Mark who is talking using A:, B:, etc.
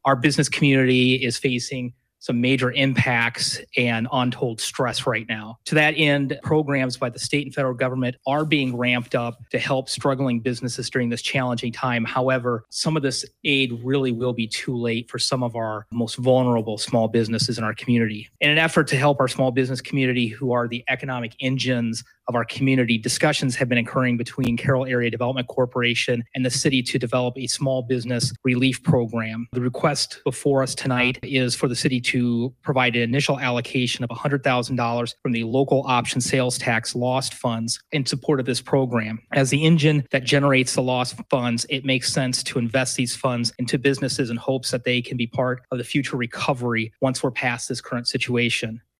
A: our business community is facing some major impacts and untold stress right now. To that end, programs by the state and federal government are being ramped up to help struggling businesses during this challenging time. However, some of this aid really will be too late for some of our most vulnerable small businesses in our community. In an effort to help our small business community, who are the economic engines of our community, discussions have been occurring between Carroll Area Development Corporation and the city to develop a small business relief program. The request before us tonight is for the city to provide an initial allocation of $100,000 from the local option sales tax lost funds in support of this program. As the engine that generates the lost funds, it makes sense to invest these funds into businesses in hopes that they can be part of the future recovery once we're past this current situation.